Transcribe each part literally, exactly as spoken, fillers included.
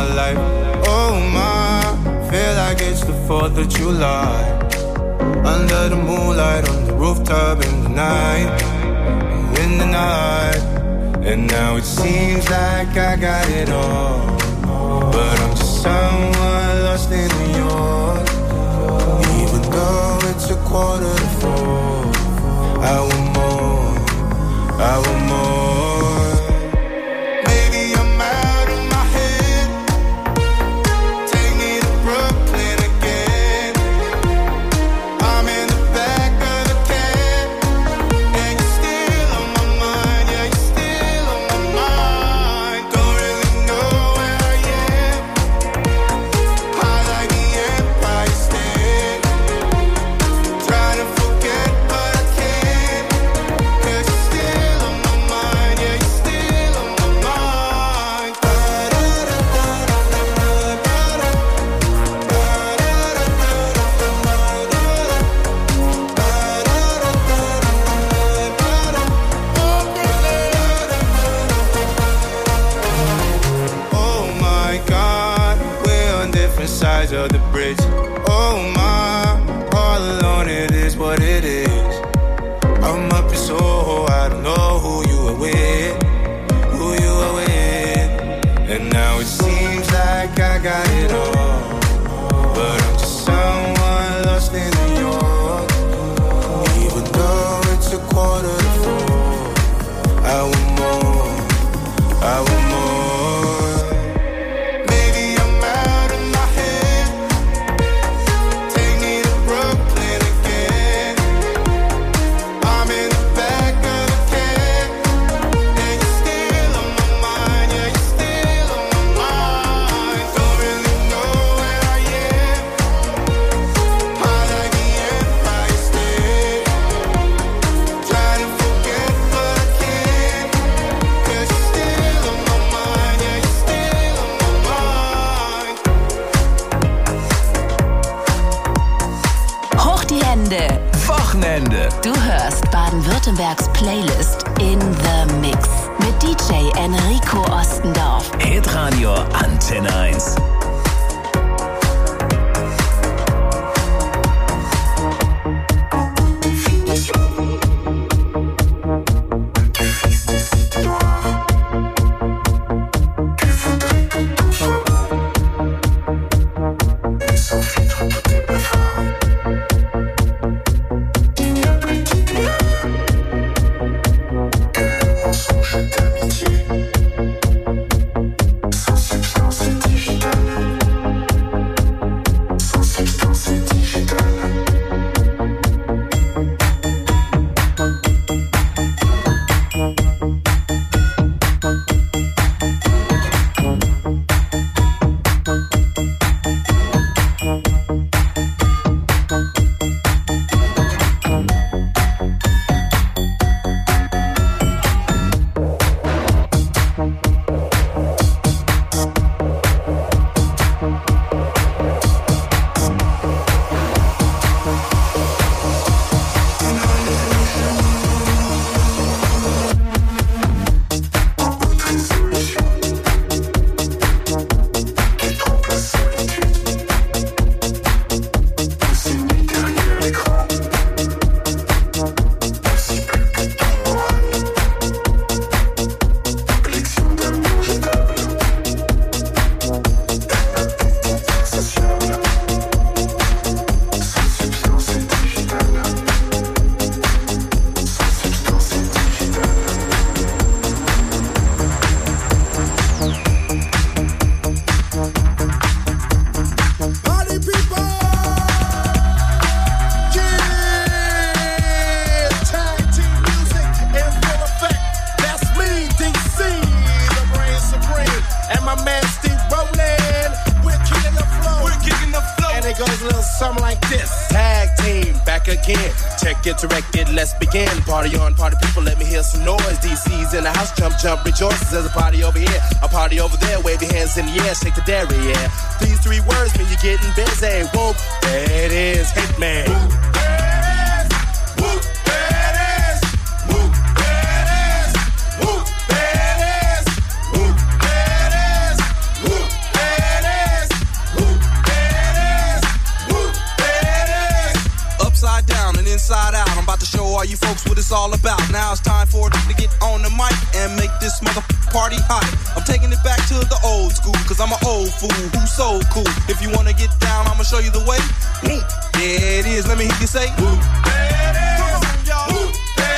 my life. Oh my, feel like it's the fourth of July. Under the moonlight, on the rooftop in the night, in the night. And now it seems like I got it all, but I'm just someone lost in New York. Even though it's a quarter to four, I want more, I want more. Maybe I'm out of my head. Take me to Brooklyn again. I'm in the back of the cab, and you're still on my mind. Yeah, you're still on my mind. Don't really know where I am. High like the Empire State. Trying to forget, but I can't. 'Cause you're still on my mind. Yeah, you're still on my mind. Oh my God, we're on different sides of the bridge. Oh my, all alone it is what it is. I'm up in Soho, I don't know who you are with, who you are with. And now it seems like I got it all, but I'm just someone lost in New York. Even though it's a quarter to four, I want more, I want more. Maybe I'm out of my head. Take me to Brooklyn again. I'm in the back of the cab, and you're still on my mind. Yeah, you're still on my mind. Don't really know where I am. High like the Empire State. Trying to forget, but I can't. 'Cause you're still on my mind. Yeah, you're still on my mind. Hoch die Hände. Wochenende. Du hörst Baden-Württembergs Playlist in the Mix mit D J Enrico Ostendorf. Hitradio Antenne eins. Get directed, let's begin. Party on, party people, let me hear some noise. D C's in the house, jump, jump, rejoices. There's a party over here, a party over there. Wave your hands in the air, shake the dairy, yeah. These three words mean you're getting busy. Whoop, there it is, Hitman. Whoop, there it is. Whoop, there it is. Whoop, there it is. Whoop, there it is. Whoop, there it is. Whoop, there show all you folks what it's all about. Now it's time for them to get on the mic and make this mother party hot. I'm taking it back to the old school, cause I'm an old fool who's so cool. If you wanna get down, I'ma show you the way. Woo. Yeah, it is. Let me hear you say, woo. Come on, y'all. Woo.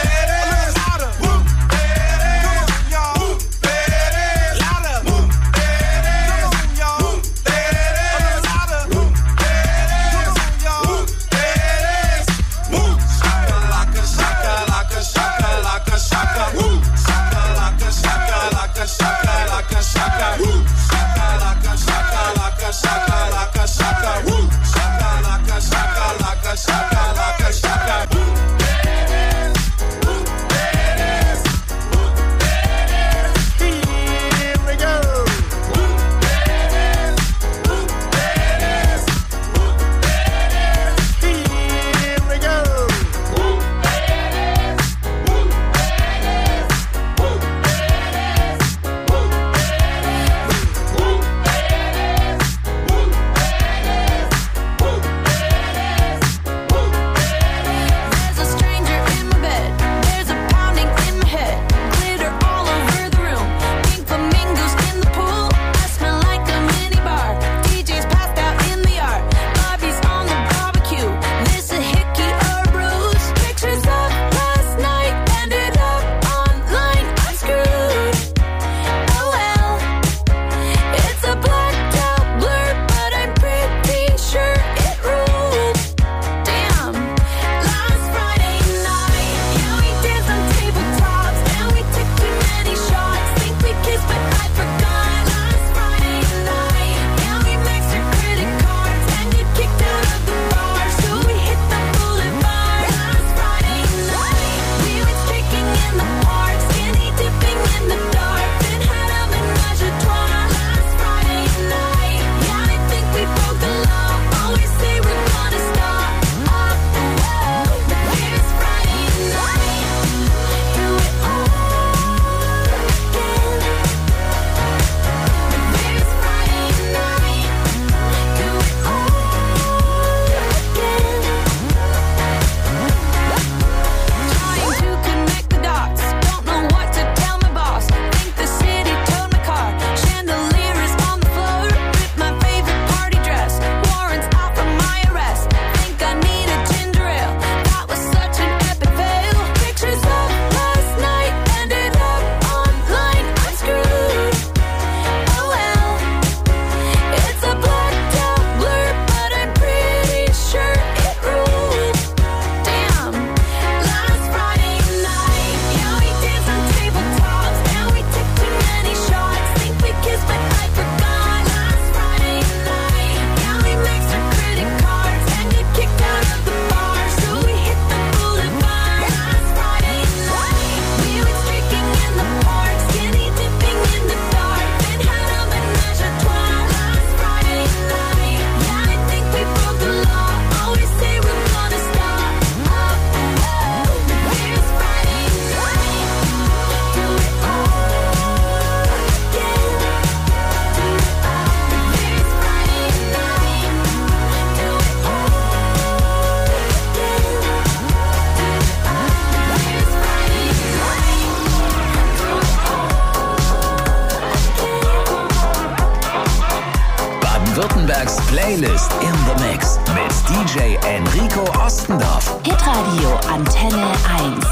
Baden-Württembergs Playlist in the Mix mit D J Enrico Ostendorf. Hitradio Antenne eins.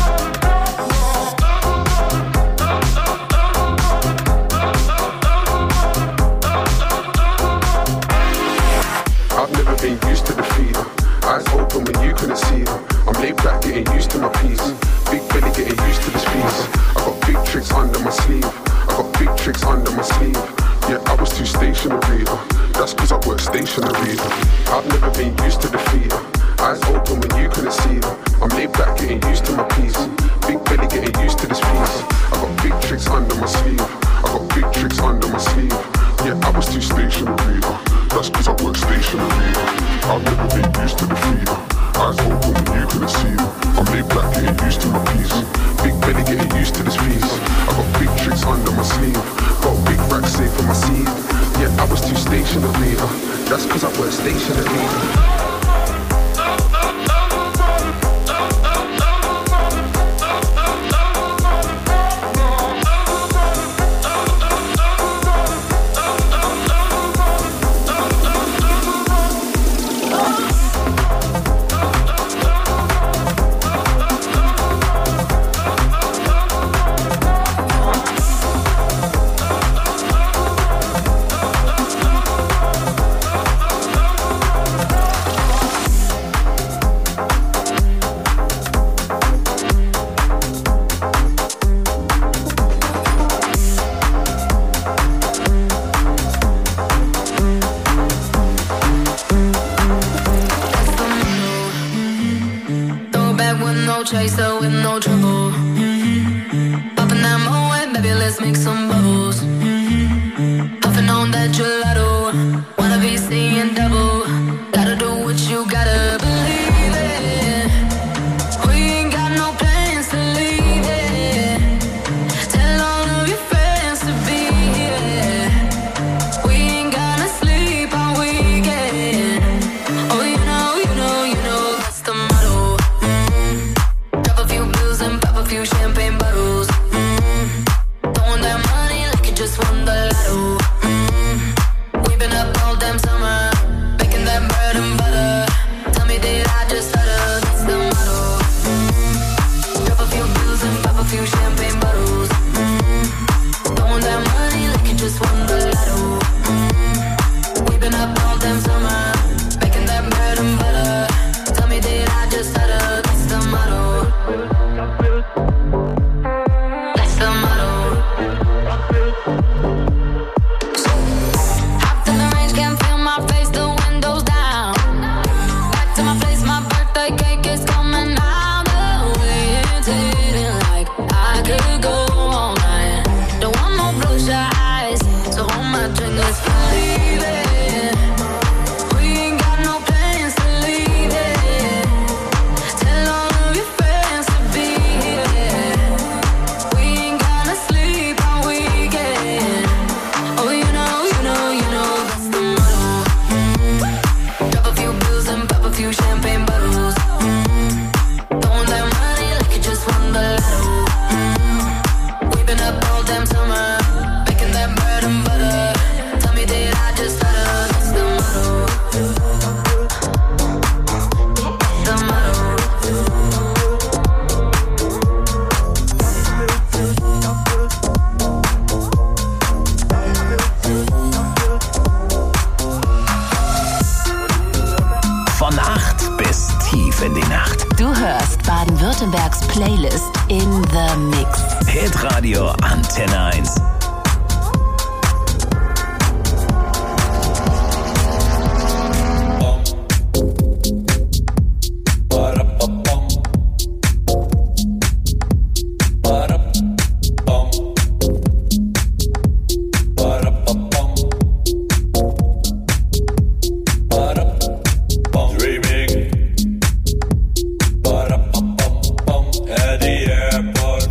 I've never been used to the fever. Eyes open when you couldn't see them. I'm laid back getting used to my peace. Big belly getting used to this piece. I got big tricks under my sleeve. I got big tricks under my sleeve. Yeah, I was too stationary. Uh, that's cause I work stationary. Uh, I've never been used to the fever. Eyes open when you couldn't see them. I'm laid back getting used to my peace. Big belly getting used to this piece. I got big tricks under my sleeve. I got big tricks under my sleeve. Yeah, I was too stationary. Uh, that's cause I work stationary. Uh, I've never been used to the fever. Eyes open when you couldn't see them. I'm laid back getting used to my piece. Big belly getting used to this piece. I got big tricks under my sleeve. Got a big rack safe for my seed. Yeah, I was too stationary. Uh, that's cause I work stationary. ride with no chaser, with no trouble. Mm-hmm. Popping that Moet, baby, let's make some bubbles. Mm-hmm. Puffing on that gelato, wanna be seeing double. Gotta do what you gotta believe it. We ain't got no plans to leave it. Tell all of your friends to be here. We ain't gonna sleep all weekend. Oh, you know, you know, you know that's the motto. Mm-hmm. Drop a few bills and pop a few champagne bottles. Mm-hmm. Throwing that money like you just won the lotto. Mm-hmm. We've been up all damn summer, making that bread and butter. Tell me, did I just stutter? That's the motto. Mm-hmm. Drop a few bills and pop a few champagne bottles. Mm-hmm. Throwing that money like you just won the lotto. Mm-hmm. We've been up all damn summer, making that bread and butter. Tell me, did I just stutter? That's the motto. That's the motto. Hopped in the range, can't feel my face, the windows down. Back to my place, my birthday cake is coming out. The way it's hitting like I could go all night. Don't want no bloodshot eyes, so hold my drink, let's believe it. We ain't got no plans to leave it. Tell all of your friends to be here. We ain't gonna sleep all weekend. Oh, you know, you know, you know that's the motto. Mm-hmm. Drop a few bills and pop a few champagne bottles. Mm-hmm. Throwing that money like you just won the lotto. Mm-hmm. We've been up all damn summer, making that bread and butter. Tell me, did I just stutter? That's the motto. The motto. Von acht bis tief in die Nacht. Du hörst Baden-Württembergs Playlist in the Mix. Hitradio Antenne eins. At the airport,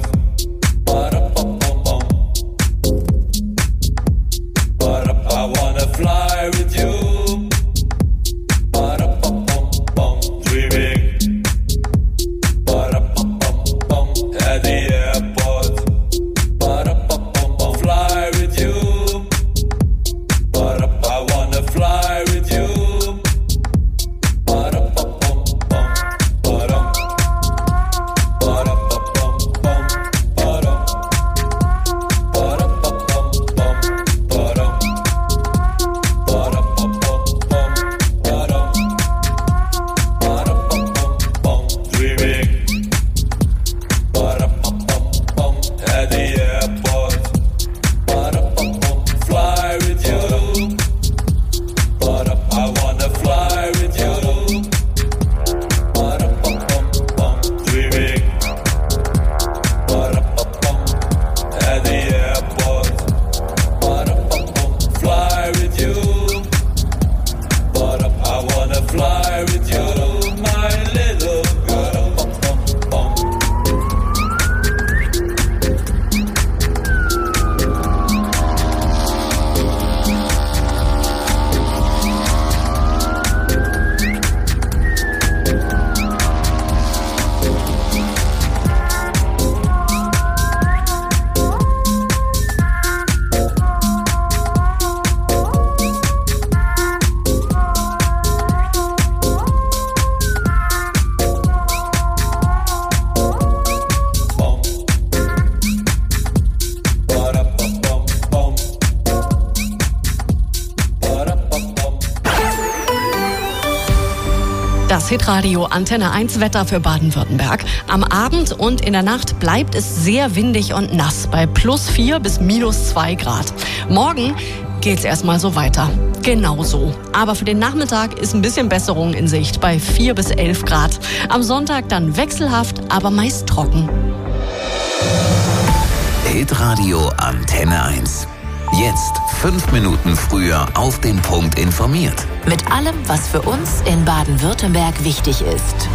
Das Hitradio Antenne eins Wetter für Baden-Württemberg. Am Abend und in der Nacht bleibt es sehr windig und nass bei plus vier bis minus zwei Grad. Morgen geht's erstmal so weiter. Genau so. Aber für den Nachmittag ist ein bisschen Besserung in Sicht bei vier bis elf Grad. Am Sonntag dann wechselhaft, aber meist trocken. Hitradio Antenne eins. Jetzt fünf Minuten früher auf den Punkt informiert. Mit allem, was für uns in Baden-Württemberg wichtig ist.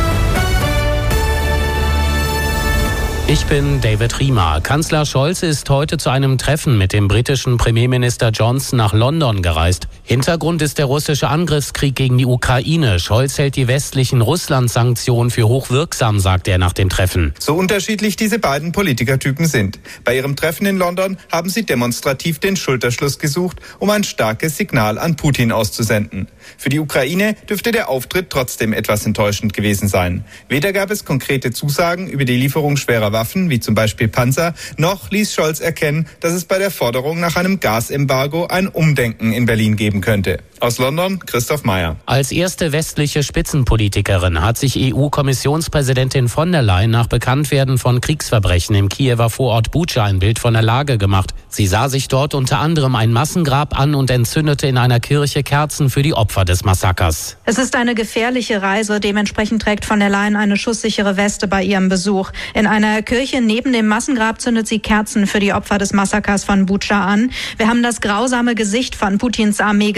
Ich bin David Riemer. Kanzler Scholz ist heute zu einem Treffen mit dem britischen Premierminister Johnson nach London gereist. Hintergrund ist der russische Angriffskrieg gegen die Ukraine. Scholz hält die westlichen Russland-Sanktionen für hochwirksam, sagt er nach dem Treffen. So unterschiedlich diese beiden Politikertypen sind. Bei ihrem Treffen in London haben sie demonstrativ den Schulterschluss gesucht, um ein starkes Signal an Putin auszusenden. Für die Ukraine dürfte der Auftritt trotzdem etwas enttäuschend gewesen sein. Weder gab es konkrete Zusagen über die Lieferung schwerer Waffen, wie zum Beispiel Panzer, noch ließ Scholz erkennen, dass es bei der Forderung nach einem Gasembargo ein Umdenken in Berlin geben könnte. Aus London, Christoph Meyer. Als erste westliche Spitzenpolitikerin hat sich E U-Kommissionspräsidentin von der Leyen nach Bekanntwerden von Kriegsverbrechen im Kiewer Vorort Butscha ein Bild von der Lage gemacht. Sie sah sich dort unter anderem ein Massengrab an und entzündete in einer Kirche Kerzen für die Opfer des Massakers. Es ist eine gefährliche Reise. Dementsprechend trägt von der Leyen eine schusssichere Weste bei ihrem Besuch. In einer Kirche neben dem Massengrab zündet sie Kerzen für die Opfer des Massakers von Butscha an. Wir haben das grausame Gesicht von Putins Armee